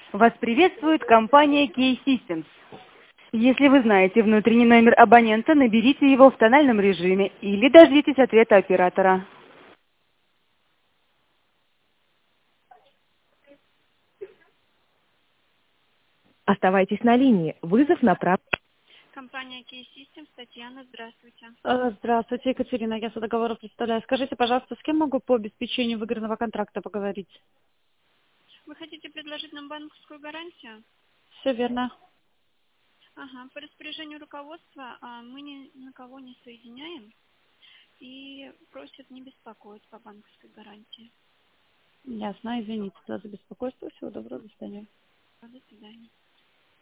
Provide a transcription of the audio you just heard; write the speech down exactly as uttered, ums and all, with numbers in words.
Вас приветствует компания Key Systems. Если вы знаете внутренний номер абонента, наберите его в тональном режиме или дождитесь ответа оператора. Оставайтесь на линии. Вызов направлен. Компания Key Systems, Татьяна, здравствуйте. Э, Здравствуйте, Екатерина, я Судоговоров представляю. Скажите, пожалуйста, с кем могу по обеспечению выигранного контракта поговорить? Вы хотите предложить нам банковскую гарантию? Все верно. Ага, по распоряжению руководства а, мы ни на кого не соединяем и просят не беспокоить по банковской гарантии. Ясно, извините за беспокойство. Всего доброго, до свидания. До свидания.